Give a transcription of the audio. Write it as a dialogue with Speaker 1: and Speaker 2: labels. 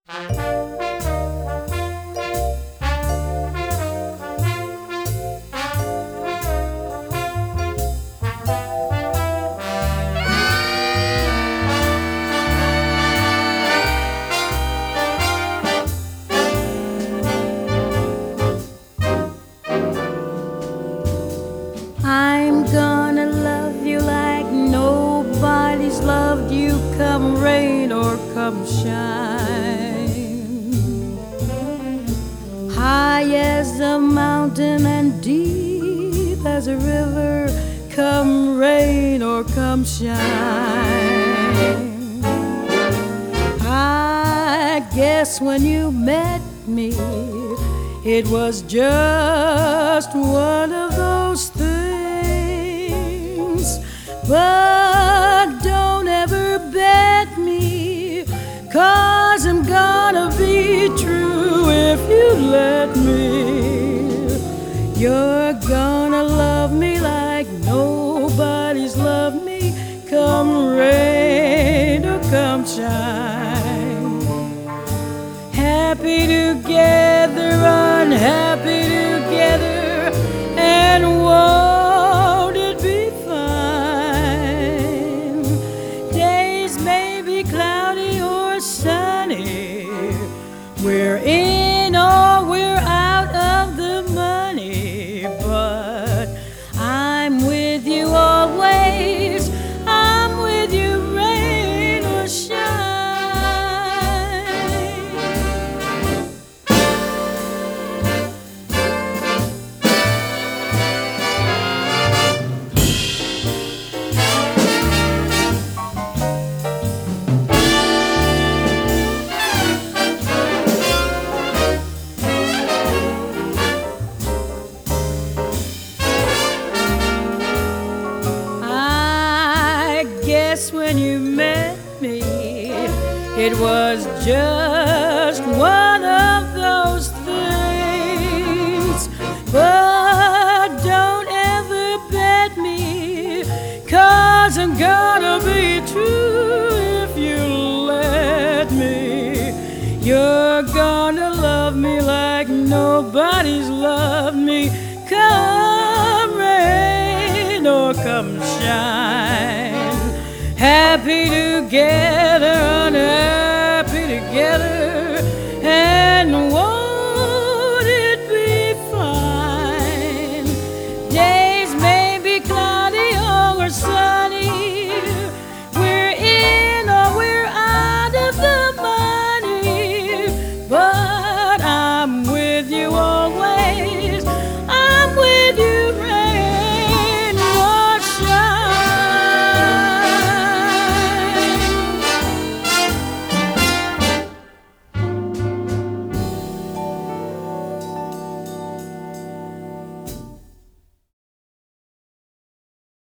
Speaker 1: I'm gonna love you like nobody's loved you, come rain or come shine. High as a mountain and deep as a river, come rain or come shine. I guess when you met me, it was just one of those things. But don't ever bet me, 'cause I'm gonna be true if you let me. You're gonna love me like nobody's loved me, come rain or come shine. Happy together, unhappy together, and won't it be fine? Days may be cloudy or sunny, we're in or we're out of the money, but I'm with you always, I'm with you rain or shine. When you met me, it was just one of those things. But don't ever bet me, 'cause I'm gonna be true if you let me. You're gonna love me like nobody's loved me, come rain or come shine. Happy together,